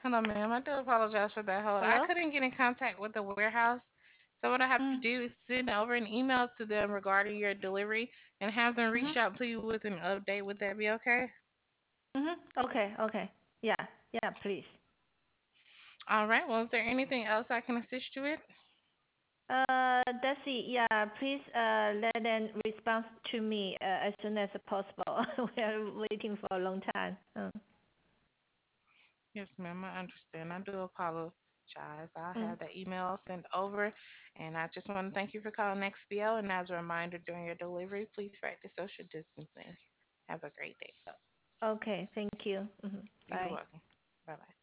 Hello, ma'am. I do apologize for that hold. I Hello? couldn't get in contact with the warehouse. So what I have to Mm, do is send over an email to them regarding your delivery and have them mhm. reach out to you with an update. Would that be okay? Mhm. Okay. Okay. Yeah. Yeah. Please. All right. Well, is there anything else I can assist you with? That's it. Yeah. Please let them respond to me as soon as possible. We are waiting for a long time. Yes, ma'am. I understand. I do apologize. I'll Mm. have that email sent over. And I just want to thank you for calling XBL. And as a reminder, during your delivery, please practice social distancing. Have a great day. Okay. Thank you. Mhm. You're Bye. welcome. Bye bye.